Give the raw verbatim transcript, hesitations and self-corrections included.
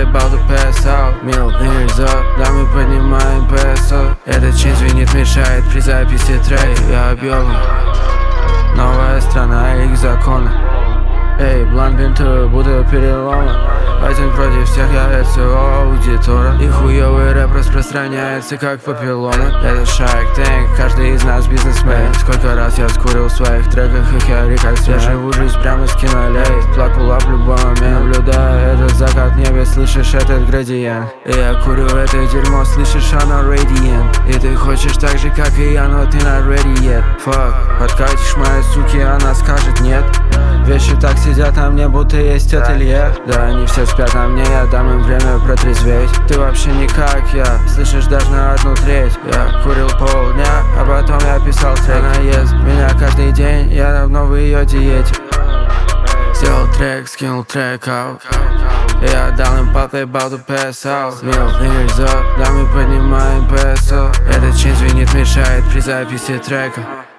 they about to pass out. Middle fingers up, да мы поднимаем песо. Этот чин звенит, мешает при записи трека. Я объелом, новая страна и их законы. Эй, бланк бинтую, будто переломан. Один против всех, я это всего аудитора. И хуёвый рэп распространяется как папиллома. Это Shark Tank, каждый из нас бизнесмен. Сколько раз я скурил в своих треках их яри как свет. Я живу жизнь прямо с кинолей. Плак пулап в любой момент. Наблюдаю этот закат в небе, слышишь этот градиент. И я курю это дерьмо, слышишь оно radiant. И ты хочешь так же как и я, но ты not ready yet. Fuck, подкатишь моей суки, она скажет нет. Вещи так сидят на мне, будто есть ателье. Да, они все спят на мне, я дам им время протрезветь. Ты вообще не как я, слышишь даже на одну треть. Я курил полдня, а потом я писал трек. Она ест меня каждый день, я давно в ее диете. Сделал трек, скинул трек out. Я дал им пап, they about to pass out. Middle fingers up, да мы поднимаем песо. Этот чин звенит, мешает при записи трека.